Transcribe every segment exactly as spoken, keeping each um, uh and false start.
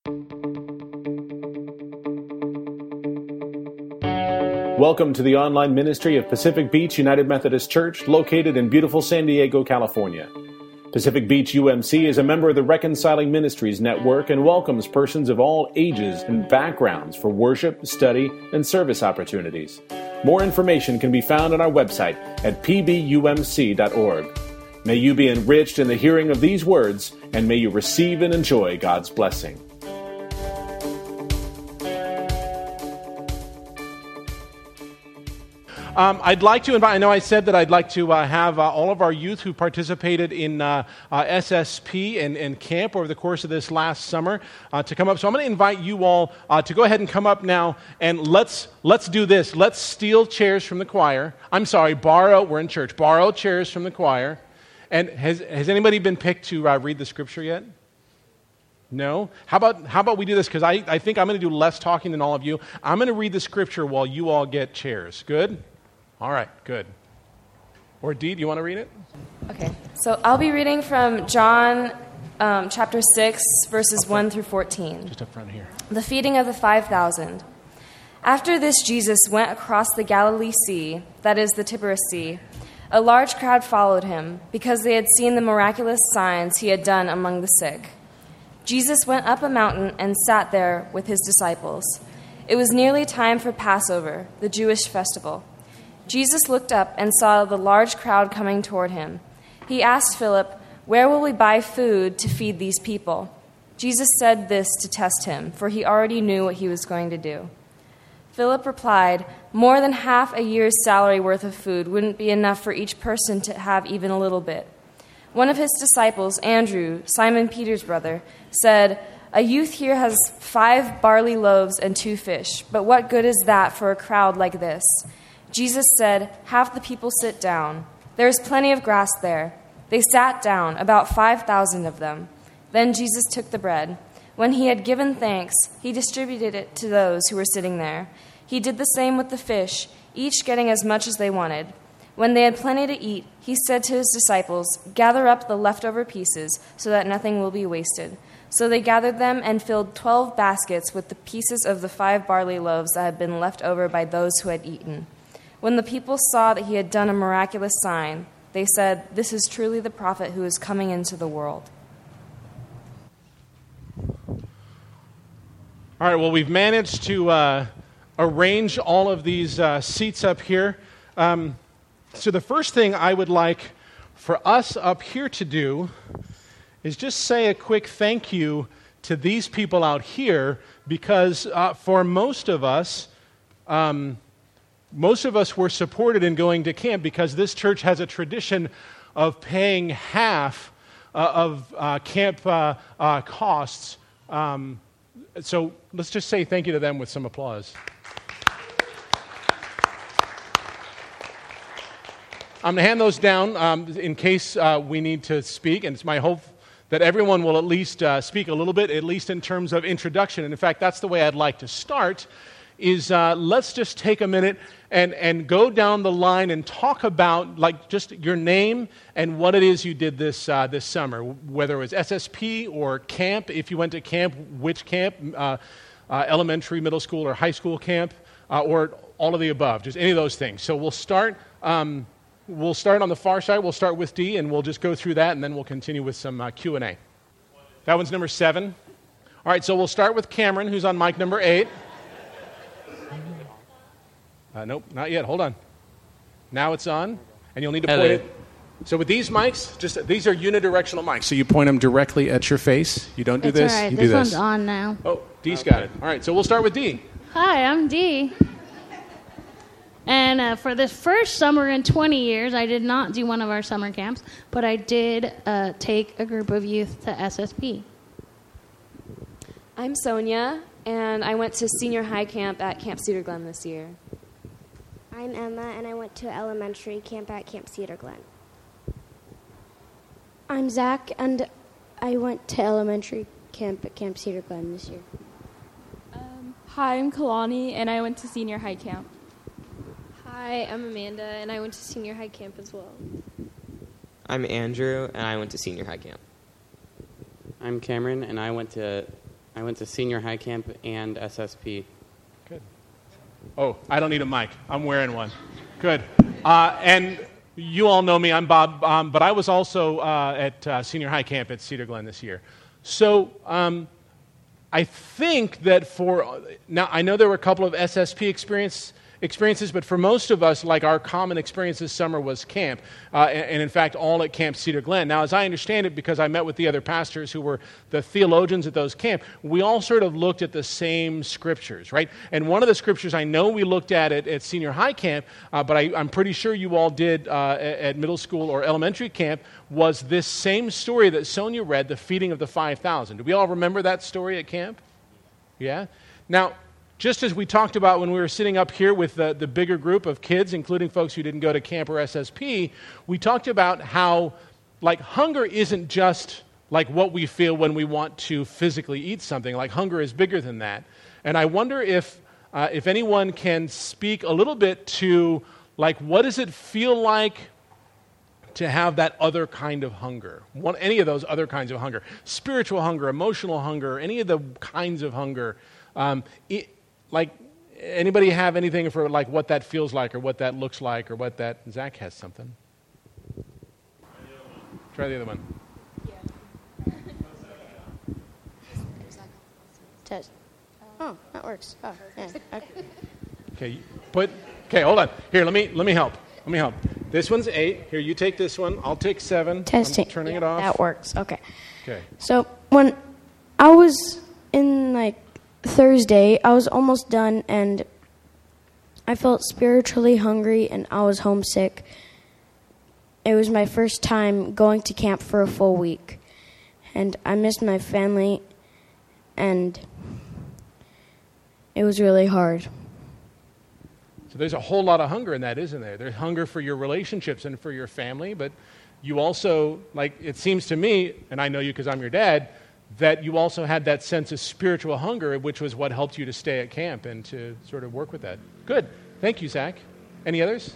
Welcome to the online ministry of Pacific Beach United Methodist Church, located in beautiful San Diego, California. Pacific Beach U M C is a member of the Reconciling Ministries Network and welcomes persons of all ages and backgrounds for worship, study, and service opportunities. More information can be found on our website at p b u m c dot org. May you be enriched in the hearing of these words, and may you receive and enjoy God's blessing. Um, I'd like to invite, I know I said that I'd like to uh, have uh, all of our youth who participated in uh, uh, S S P and, and camp over the course of this last summer uh, to come up. So I'm going to invite you all uh, to go ahead and come up now, and let's let's do this. Let's steal chairs from the choir. I'm sorry, borrow, we're in church, borrow chairs from the choir. And has has anybody been picked to uh, read the scripture yet? No? How about how about we do this? Because I, I think I'm going to do less talking than all of you. I'm going to read the scripture while you all get chairs. Good? All right, good. Or Dee, do you want to read it? Okay, so I'll be reading from John um, chapter six, verses one through fourteen. Just up front here. The feeding of the five thousand. After this, Jesus went across the Galilee Sea, that is, the Tiberias Sea. A large crowd followed him, because they had seen the miraculous signs he had done among the sick. Jesus went up a mountain and sat there with his disciples. It was nearly time for Passover, the Jewish festival. Jesus looked up and saw the large crowd coming toward him. He asked Philip, "Where will we buy food to feed these people?" Jesus said this to test him, for he already knew what he was going to do. Philip replied, "More than half a year's salary worth of food wouldn't be enough for each person to have even a little bit." One of his disciples, Andrew, Simon Peter's brother, said, "A youth here has five barley loaves and two fish, but what good is that for a crowd like this?" Jesus said, "Have the people sit down. There is plenty of grass there." They sat down, about five thousand of them. Then Jesus took the bread. When he had given thanks, he distributed it to those who were sitting there. He did the same with the fish, each getting as much as they wanted. When they had plenty to eat, he said to his disciples, "Gather up the leftover pieces so that nothing will be wasted." So they gathered them and filled twelve baskets with the pieces of the five barley loaves that had been left over by those who had eaten. When the people saw that he had done a miraculous sign, they said, "This is truly the prophet who is coming into the world." All right, well, we've managed to uh, arrange all of these uh, seats up here. Um, so the first thing I would like for us up here to do is just say a quick thank you to these people out here, because uh, for most of us, um, most of us were supported in going to camp because this church has a tradition of paying half uh, of uh, camp uh, uh, costs. Um, so let's just say thank you to them with some applause. I'm going to hand those down um, in case uh, we need to speak, and it's my hope that everyone will at least uh, speak a little bit, at least in terms of introduction. And in fact, that's the way I'd like to start, is uh, let's just take a minute and, and go down the line and talk about like just your name and what it is you did this uh, this summer, whether it was S S P or camp. If you went to camp, which camp, uh, uh, elementary, middle school, or high school camp, uh, or all of the above, just any of those things. So we'll start... Um, We'll start on the far side. We'll start with D, and we'll just go through that, and then we'll continue with some uh, Q and A. That one's number seven. All right, so we'll start with Cameron, who's on mic number eight. Uh, nope, not yet. Hold on. Now it's on, and you'll need to point Hello. it. So with these mics, just these are unidirectional mics, so you point them directly at your face. You don't do It's this. all right. You This do one's this. on now. Oh, D's got it. All right, so we'll start with D. Hi, I'm Dee. And uh, for this first summer in twenty years, I did not do one of our summer camps, but I did uh, take a group of youth to S S P. I'm Sonia, and I went to senior high camp at Camp Cedar Glen this year. I'm Emma, and I went to elementary camp at Camp Cedar Glen. I'm Zach, and I went to elementary camp at Camp Cedar Glen this year. Um, hi, I'm Kalani, and I went to senior high camp. Hi, I'm Amanda, and I went to senior high camp as well. I'm Andrew, and I went to senior high camp. I'm Cameron, and I went to I went to senior high camp and S S P. Good. Oh, I don't need a mic. I'm wearing one. Good. Uh, and you all know me. I'm Bob, um, but I was also uh, at uh, senior high camp at Cedar Glen this year. So um, I think that for now, I know there were a couple of S S P experience, experiences, but for most of us, like our common experience this summer was camp, uh, and, and in fact, all at Camp Cedar Glen. Now, as I understand it, because I met with the other pastors who were the theologians at those camp, we all sort of looked at the same scriptures, right? And one of the scriptures I know we looked at at, at senior high camp, uh, but I, I'm pretty sure you all did uh, at, at middle school or elementary camp, was this same story that Sonia read, the feeding of the five thousand. Do we all remember that story at camp? Yeah? Now, just as we talked about when we were sitting up here with the, the bigger group of kids, including folks who didn't go to camp or S S P, we talked about how, like, hunger isn't just like what we feel when we want to physically eat something. Like, hunger is bigger than that. And I wonder if uh, if anyone can speak a little bit to, like, what does it feel like to have that other kind of hunger? One, any of those other kinds of hunger. Spiritual hunger, emotional hunger, any of the kinds of hunger. Um, it, Like, anybody have anything for, like, what that feels like or what that looks like or what that... Zach has something. Try the other one. Test. Oh, that works. Oh, yeah. Okay. Okay, put... Okay, hold on. Here, let me let me help. Let me help. This one's eight. Here, you take this one. I'll take seven. Testing. I'm turning yeah, it off. That works. Okay. Okay. So, when I was in, like, Thursday, I was almost done, and I felt spiritually hungry, and I was homesick. It was my first time going to camp for a full week, and I missed my family, and it was really hard. So there's a whole lot of hunger in that, isn't there? There's hunger for your relationships and for your family, but you also, like, it seems to me, and I know you because I'm your dad, that you also had that sense of spiritual hunger, which was what helped you to stay at camp and to sort of work with that. Good. Thank you, Zach. Any others?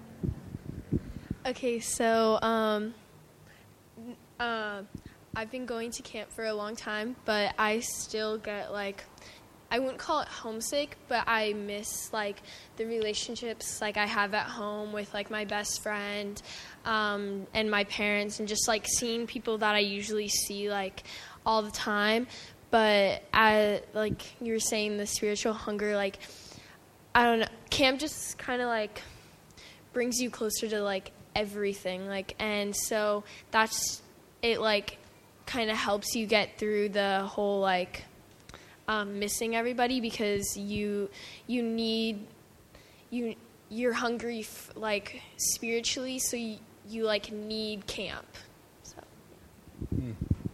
Okay, so um, uh, I've been going to camp for a long time, but I still get, like, I wouldn't call it homesick, but I miss, like, the relationships, like, I have at home with, like, my best friend um, and my parents, and just, like, seeing people that I usually see, like, all the time. But I, like you were saying, the spiritual hunger, like, I don't know, camp just kind of, like, brings you closer to, like, everything, like, and so that's it, like, kind of helps you get through the whole, like, um, missing everybody, because you you need you you're hungry f- like spiritually, so you, you like need camp. So hmm.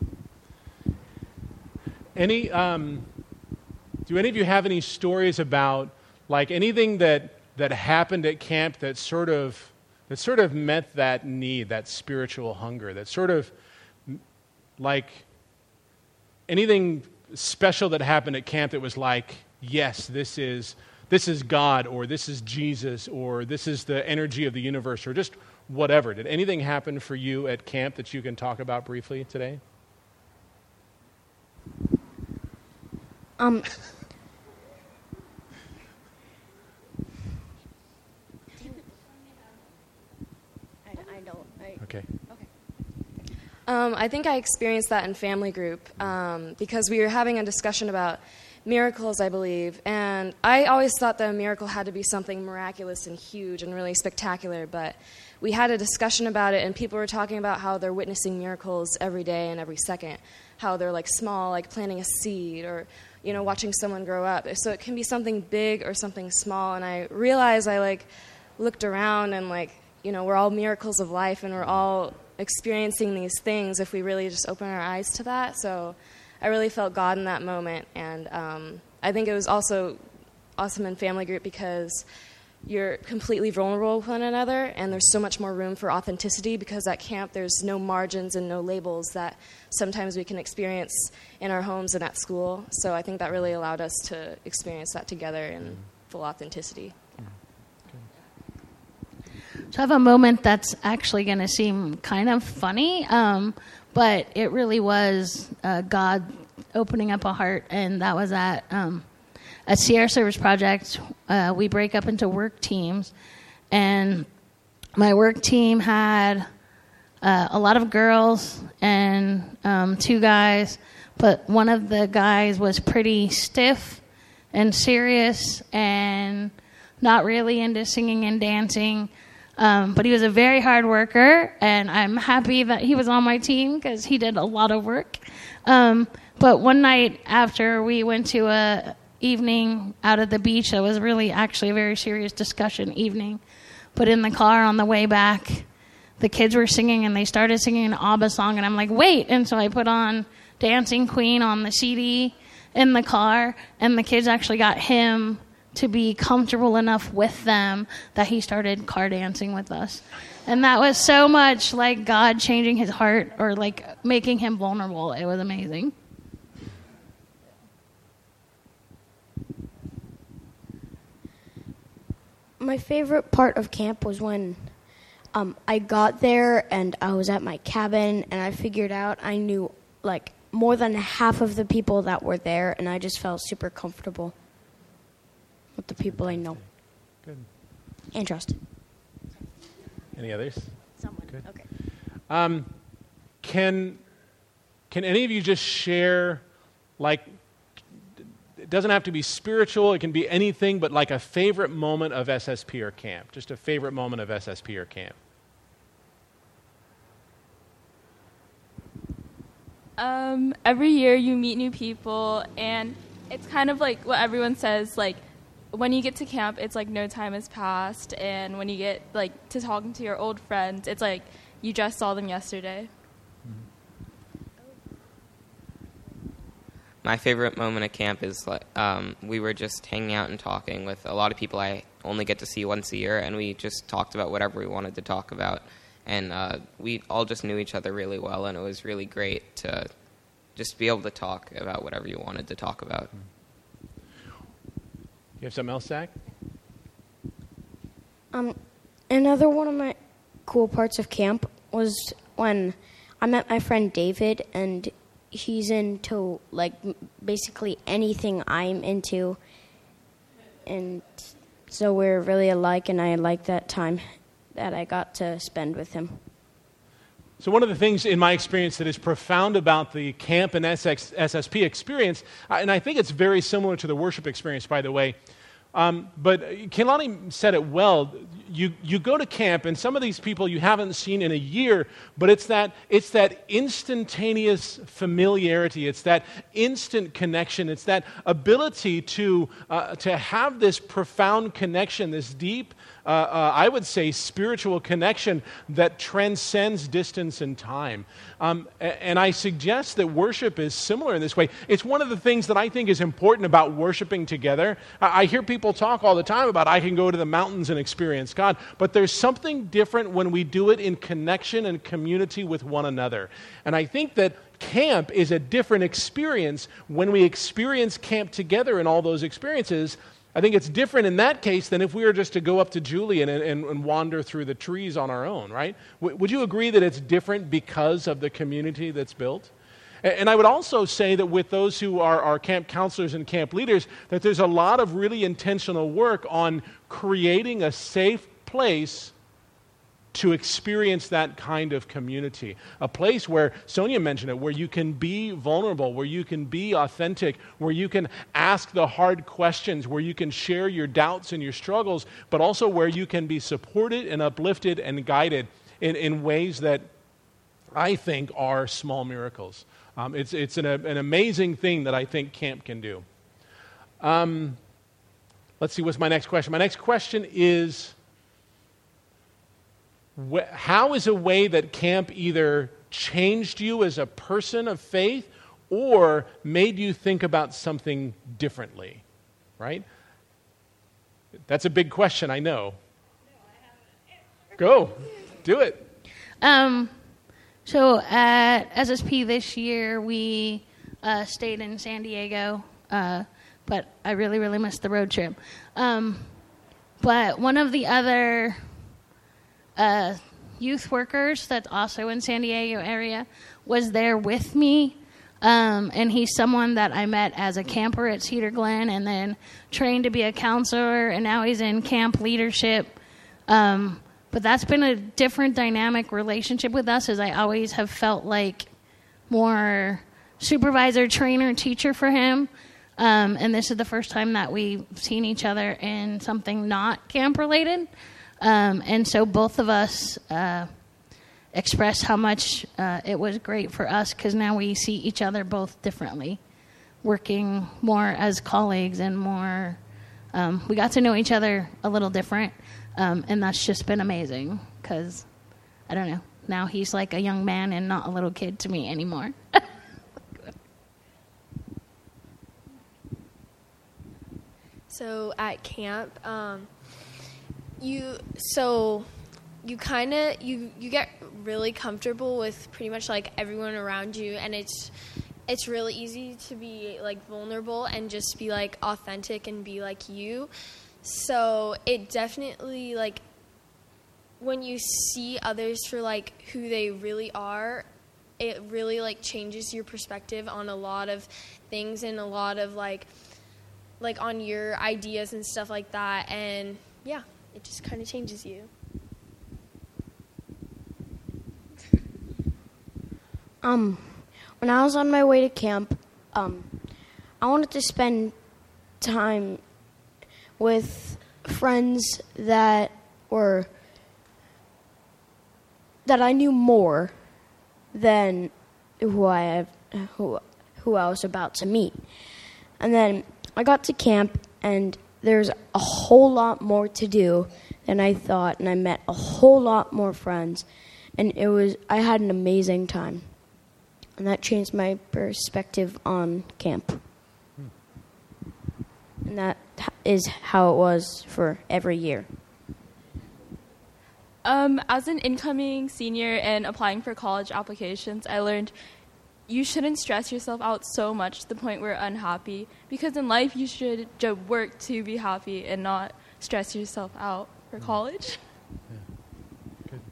Any, um, do any of you have any stories about, like, anything that, that happened at camp that sort of that sort of met that need, that spiritual hunger, that sort of, like, anything special that happened at camp that was like, yes, this is this is God, or this is Jesus, or this is the energy of the universe, or just whatever. Did anything happen for you at camp that you can talk about briefly today? Um, I, I don't. I, okay. Okay. Um, I think I experienced that in family group um, because we were having a discussion about miracles, I believe, and I always thought that a miracle had to be something miraculous and huge and really spectacular, but we had a discussion about it, and people were talking about how they're witnessing miracles every day and every second, how they're, like, small, like planting a seed, or, you know, watching someone grow up. So it can be something big or something small, and I realized I, like, looked around and, like, you know, we're all miracles of life, and we're all experiencing these things if we really just open our eyes to that. So I really felt God in that moment, and um, I think it was also awesome in family group because you're completely vulnerable with one another, and there's so much more room for authenticity because at camp there's no margins and no labels that sometimes we can experience in our homes and at school. So I think that really allowed us to experience that together in full authenticity. So I have a moment that's actually going to seem kind of funny, um, but it really was uh, God opening up a heart, and that was at um, at Sierra Service Project. Uh, we break up into work teams, and my work team had uh, a lot of girls and um, two guys, but one of the guys was pretty stiff and serious and not really into singing and dancing. Um, but he was a very hard worker, and I'm happy that he was on my team because he did a lot of work. Um, but one night after we went to a evening out at the beach, that was really actually a very serious discussion evening. But in the car on the way back, the kids were singing, and they started singing an ABBA song, and I'm like, wait. And so I put on Dancing Queen on the C D in the car, and the kids actually got him to be comfortable enough with them that he started car dancing with us. And that was so much like God changing his heart or like making him vulnerable. It was amazing. My favorite part of camp was when um, I got there and I was at my cabin and I figured out I knew like more than half of the people that were there, and I just felt super comfortable with the people I know. Good. And trust. Any others? Someone. Good. Okay. Um, can can any of you just share, like, it doesn't have to be spiritual, it can be anything, but like a favorite moment of S S P or camp, just a favorite moment of S S P or camp. Um, every year you meet new people, and it's kind of like what everyone says, like, when you get to camp, it's like no time has passed, and when you get like to talking to your old friends, it's like you just saw them yesterday. My favorite moment at camp is like um, we were just hanging out and talking with a lot of people I only get to see once a year, and we just talked about whatever we wanted to talk about, and uh, we all just knew each other really well, and it was really great to just be able to talk about whatever you wanted to talk about. You have something else, Zach? Um, another one of my cool parts of camp was when I met my friend David, and he's into like basically anything I'm into, and so we're really alike, and I like that time that I got to spend with him. So one of the things in my experience that is profound about the camp and S S P experience, and I think it's very similar to the worship experience, by the way, um, but Kehlani said it well. You you go to camp, and some of these people you haven't seen in a year, but it's that it's that instantaneous familiarity. It's that instant connection. It's that ability to uh, to have this profound connection, this deep, uh, uh, I would say, spiritual connection that transcends distance and time. Um, and I suggest that worship is similar in this way. It's one of the things that I think is important about worshiping together. I, I hear people talk all the time about I can go to the mountains and experience God, but there's something different when we do it in connection and community with one another. And I think that camp is a different experience when we experience camp together in all those experiences. I think it's different in that case than if we were just to go up to Julian and, and, and wander through the trees on our own, right? W- would you agree that it's different because of the community that's built? And, and I would also say that with those who are, are camp counselors and camp leaders, that there's a lot of really intentional work on creating a safe place to experience that kind of community. A place where, Sonia mentioned it, where you can be vulnerable, where you can be authentic, where you can ask the hard questions, where you can share your doubts and your struggles, but also where you can be supported and uplifted and guided in, in ways that I think are small miracles. Um, it's it's an, an amazing thing that I think camp can do. Um, let's see, what's my next question? My next question is, how is a way that camp either changed you as a person of faith or made you think about something differently, right? That's a big question, I know. Go, do it. Um, so at S S P this year, we uh, stayed in San Diego, uh, but I really, really missed the road trip. Um, but one of the other Uh, youth workers that's also in San Diego area was there with me Um, and he's someone that I met as a camper at Cedar Glen and then trained to be a counselor, and now he's in camp leadership. Um, but that's been a different dynamic relationship with us, as I always have felt like more supervisor, trainer, teacher for him. Um, and this is the first time that we've seen each other in something not camp related. Um, and so both of us uh, expressed how much uh, it was great for us, because now we see each other both differently, working more as colleagues and more, um, we got to know each other a little different. Um, and that's just been amazing, because, I don't know, now he's like a young man and not a little kid to me anymore. So at camp, um, you so you kind of you you get really comfortable with pretty much like everyone around you, and it's it's really easy to be like vulnerable and just be like authentic and be like you. So it definitely, like, when you see others for like who they really are, it really like changes your perspective on a lot of things and a lot of like like on your ideas and stuff like that. And yeah, it just kind of changes you. Um, when I was on my way to camp, um, I wanted to spend time with friends that were that I knew more than who I have, who who I was about to meet. And then I got to camp, and there's a whole lot more to do than I thought, and I met a whole lot more friends, and it was I had an amazing time. And that changed my perspective on camp. And that is how it was for every year. Um, as an incoming senior and applying for college applications, I learned you shouldn't stress yourself out so much to the point where you're unhappy, because in life you should just work to be happy and not stress yourself out for college. Yeah. Good.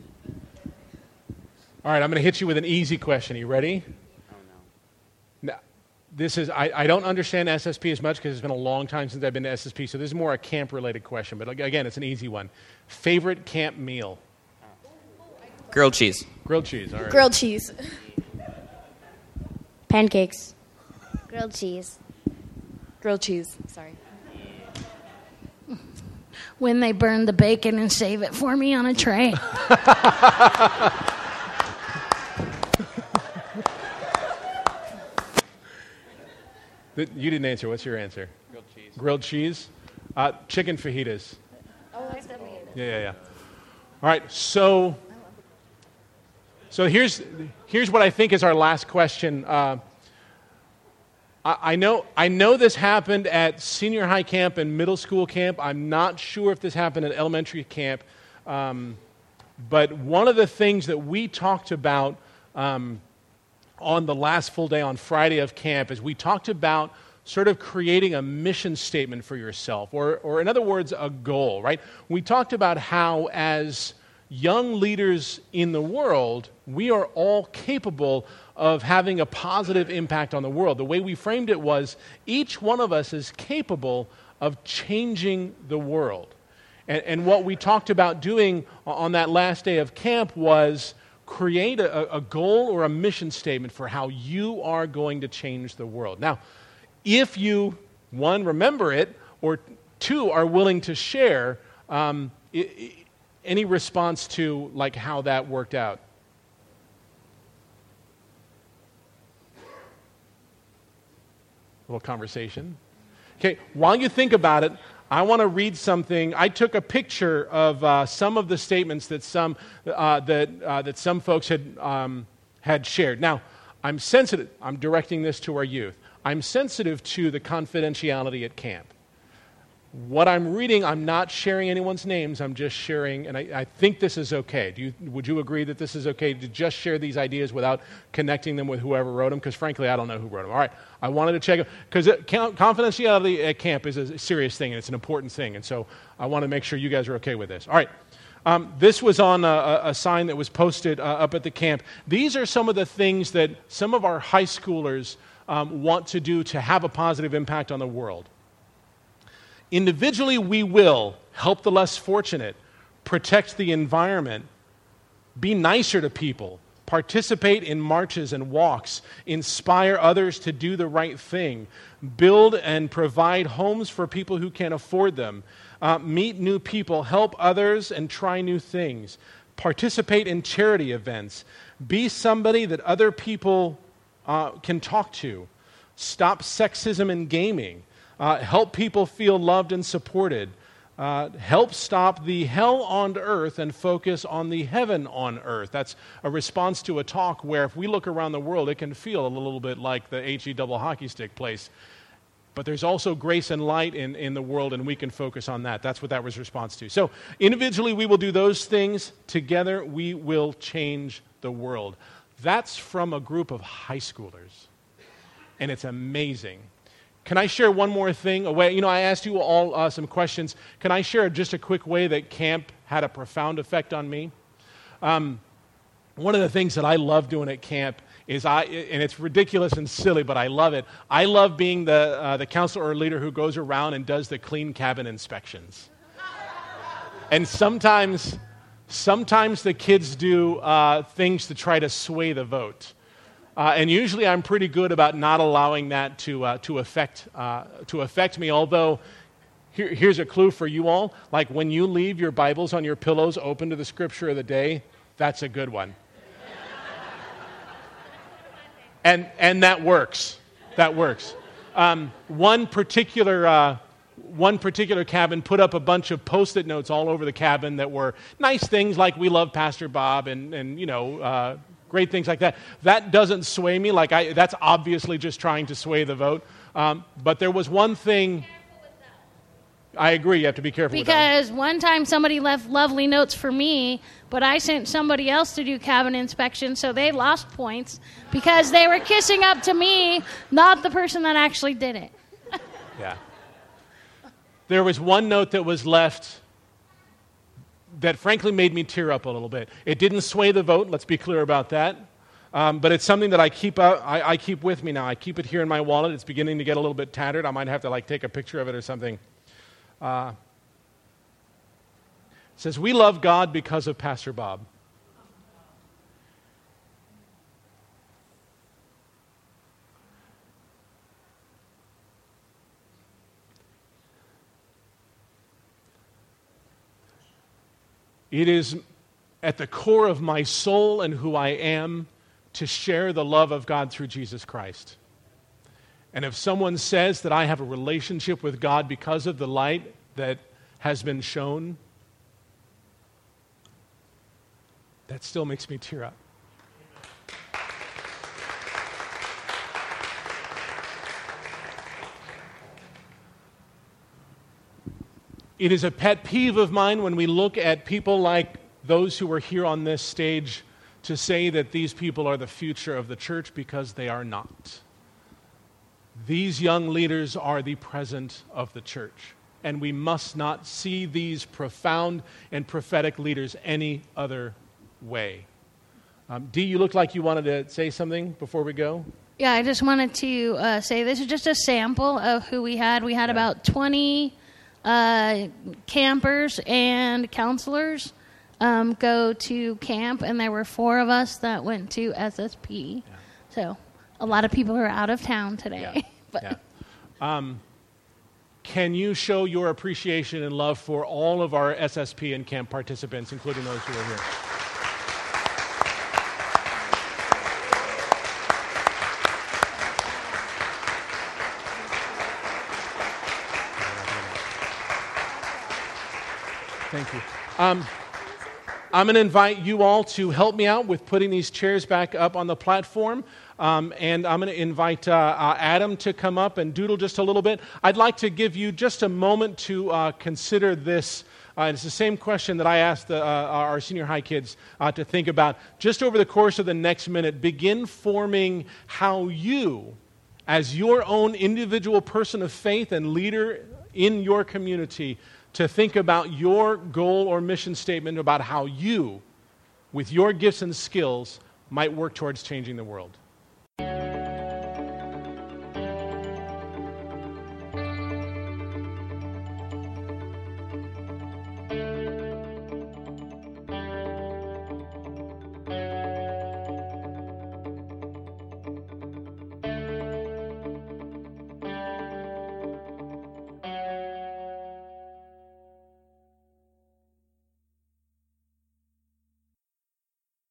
All right, I'm going to hit you with an easy question. Are you ready? Oh, no. Now, this is, I, I don't understand S S P as much because it's been a long time since I've been to S S P, so this is more a camp-related question, but again, it's an easy one. Favorite camp meal? Grilled cheese. Grilled cheese, all right. Grilled cheese. Pancakes. Grilled cheese. Grilled cheese, sorry. When they burn the bacon and save it for me on a tray. You didn't answer. What's your answer? Grilled cheese. Grilled cheese? Uh, chicken fajitas. Oh, that's the meat. Yeah, yeah, yeah. All right, so so here's here's what I think is our last question. Uh, I, I know I know this happened at senior high camp and middle school camp. I'm not sure if this happened at elementary camp, um, but one of the things that we talked about um, on the last full day on Friday of camp is we talked about sort of creating a mission statement for yourself, or, or in other words, a goal, right? We talked about how as young leaders in the world, we are all capable of having a positive impact on the world. The way we framed it was each one of us is capable of changing the world. And, and what we talked about doing on that last day of camp was create a, a goal or a mission statement for how you are going to change the world. Now, if you, one, remember it, or two, are willing to share, um, I, I, any response to like how that worked out? A little conversation. Okay, while you think about it, I want to read something. I took a picture of uh, some of the statements that some uh, that uh, that some folks had um, had shared. Now, I'm sensitive. I'm directing this to our youth. I'm sensitive to the confidentiality at camp. What I'm reading, I'm not sharing anyone's names. I'm just sharing, and I, I think this is okay. Do you, would you agree that this is okay to just share these ideas without connecting them with whoever wrote them? Because frankly, I don't know who wrote them. All right, I wanted to check, because confidentiality at camp is a serious thing, and it's an important thing, and so I want to make sure you guys are okay with this. All right, Um, this was on a, a sign that was posted uh, up at the camp. These are some of the things that some of our high schoolers um, want to do to have a positive impact on the world. Individually, we will help the less fortunate, protect the environment, be nicer to people, participate in marches and walks, inspire others to do the right thing, build and provide homes for people who can't afford them, uh, meet new people, help others, and try new things, participate in charity events, be somebody that other people uh, can talk to, stop sexism in gaming, uh, help people feel loved and supported, Uh, help stop the hell on earth and focus on the heaven on earth. That's a response to a talk where if we look around the world, it can feel a little bit like the H E double hockey stick place. But there's also grace and light in, in the world, and we can focus on that. That's what that was response to. So individually, we will do those things. Together, we will change the world. That's from a group of high schoolers, and it's amazing. Can I share one more thing? A way, you know, I asked you all uh, some questions. Can I share just a quick way that camp had a profound effect on me? Um, one of the things that I love doing at camp is I, and it's ridiculous and silly, but I love it. I love being the uh, the counselor or leader who goes around and does the clean cabin inspections. And sometimes, sometimes the kids do uh, things to try to sway the vote. Uh, and usually I'm pretty good about not allowing that to uh, to affect uh, to affect me. Although, here, here's a clue for you all: like when you leave your Bibles on your pillows open to the Scripture of the day, that's a good one. and and that works. That works. Um, one particular uh, one particular cabin put up a bunch of Post-it notes all over the cabin that were nice things like "We love Pastor Bob" and and you know. Uh, Great things like that. That doesn't sway me. Like I, that's obviously just trying to sway the vote. Um, but there was one thing. I agree. You have to be careful because with that. Because one time somebody left lovely notes for me, but I sent somebody else to do cabin inspection, so they lost points because they were kissing up to me, not the person that actually did it. Yeah. There was one note that was left that frankly made me tear up a little bit. It didn't sway the vote, let's be clear about that. Um, but it's something that I keep out, I, I keep with me now. I keep it here in my wallet. It's beginning to get a little bit tattered. I might have to like take a picture of it or something. Uh, it says, "We love God because of Pastor Bob." It is at the core of my soul and who I am to share the love of God through Jesus Christ. And if someone says that I have a relationship with God because of the light that has been shown, that still makes me tear up. It is a pet peeve of mine when we look at people like those who are here on this stage to say that these people are the future of the church, because they are not. These young leaders are the present of the church, and we must not see these profound and prophetic leaders any other way. Um, Dee, you look like you wanted to say something before we go. Yeah, I just wanted to uh, say this is just a sample of who we had. We had yeah. about twenty uh, campers and counselors um, go to camp, and there were four of us that went to S S P. Yeah. So a lot of people are out of town today. Yeah. but yeah. Um, can you show your appreciation and love for all of our S S P and camp participants, including those who are here? Thank you. Um, I'm going to invite you all to help me out with putting these chairs back up on the platform. Um, and I'm going to invite uh, uh, Adam to come up and doodle just a little bit. I'd like to give you just a moment to uh, consider this. Uh, and it's the same question that I asked the, uh, our senior high kids uh, to think about. Just over the course of the next minute, begin forming how you, as your own individual person of faith and leader in your community, to think about your goal or mission statement about how you, with your gifts and skills, might work towards changing the world.